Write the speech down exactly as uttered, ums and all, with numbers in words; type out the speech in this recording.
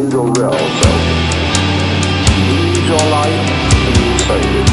angel will. So use your light to save it.